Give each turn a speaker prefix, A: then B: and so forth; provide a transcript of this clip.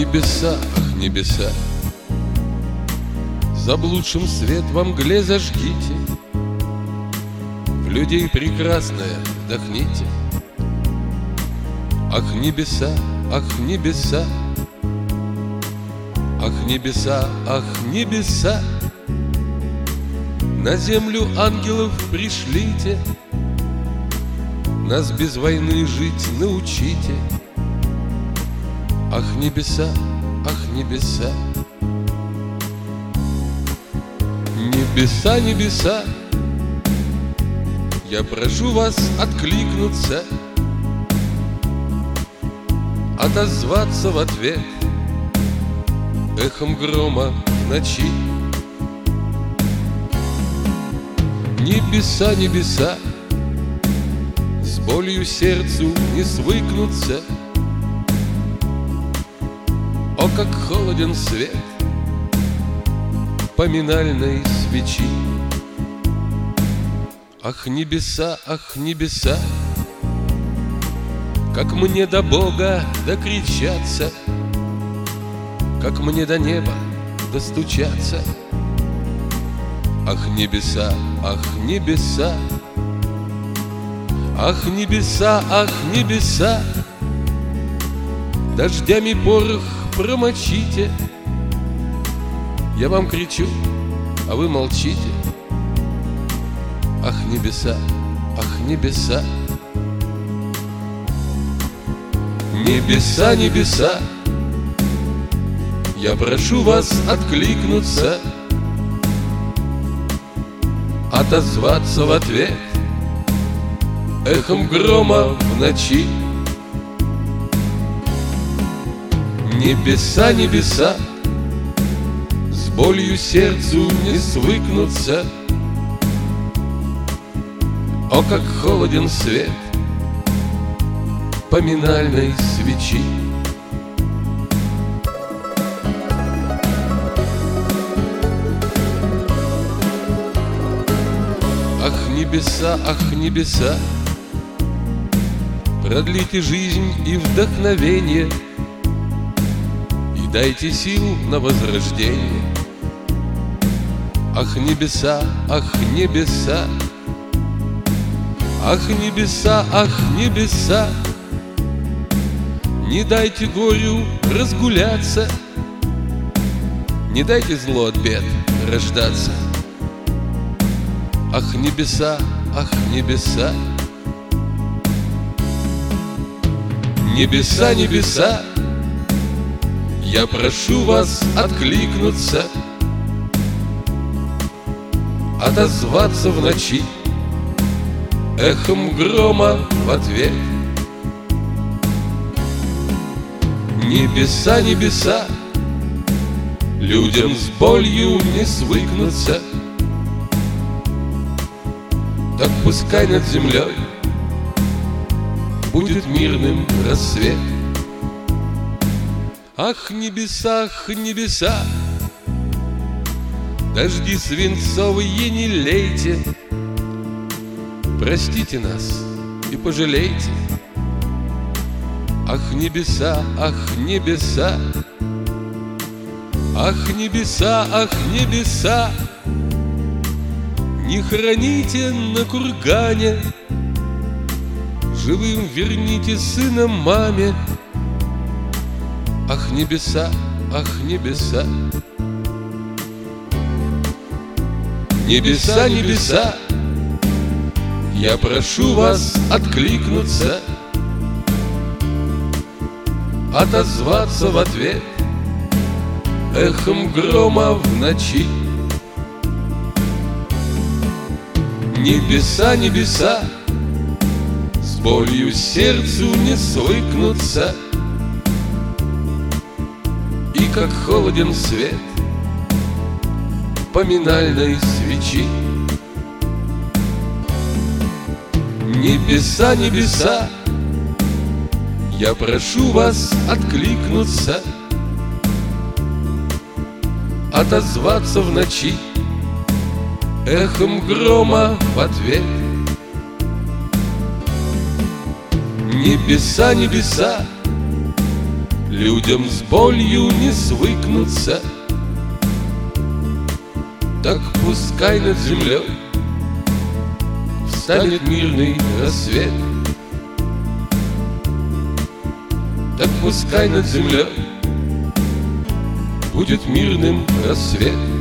A: небеса, ах, небеса, заблудшим свет во мгле зажгите, в людей прекрасное вдохните. Ах, небеса, ах, небеса, ах, небеса, ах, небеса, на землю ангелов пришлите, нас без войны жить научите. Ах, небеса, ах, небеса, небеса, небеса, я прошу вас откликнуться, отозваться в ответ эхом грома в ночи. Небеса, небеса, с болью сердцу не свыкнуться. О, как холоден свет поминальной свечи. Ах, небеса, ах, небеса, как мне до Бога докричаться, как мне до неба достучаться. Ах, небеса, ах, небеса, ах, небеса, ах, небеса, дождями порох промочите. Я вам кричу, а вы молчите. Ах, небеса, ах, небеса, небеса, небеса, я прошу вас откликнуться, отозваться в ответ эхом грома в ночи. Небеса, небеса, с болью сердцу не свыкнуться. О, как холоден свет поминальной свечи. Ах, небеса, ах, небеса, продлите жизнь и вдохновение, и дайте сил на возрождение. Ах, небеса, ах, небеса, ах, небеса, ах, небеса, не дайте горю разгуляться, не дайте злу от бед рождаться. Ах, небеса, ах, небеса, небеса, небеса, я прошу вас откликнуться, отозваться в ночи эхом грома в ответ. Небеса, небеса, людям с болью не свыкнуться, так пускай над землей будет мирным рассвет. Ах, небеса, ах, небеса, дожди свинцовые не лейте, простите нас и пожалейте. Ах, небеса, ах, небеса, ах, небеса, ах, небеса, не храните на кургане, живым верните сына маме. Ах, небеса, ах, небеса, небеса, небеса, я прошу вас откликнуться, отозваться в ответ эхом грома в ночи. Небеса, небеса, с болью сердцу не свыкнуться, и как холоден свет поминальной свечи. Небеса, небеса, я прошу вас откликнуться, отозваться в ночи эхом грома в ответ. Небеса, небеса, людям с болью не свыкнуться. Так пускай над землей встанет мирный рассвет. Так пускай над землей будет мирным рассвет.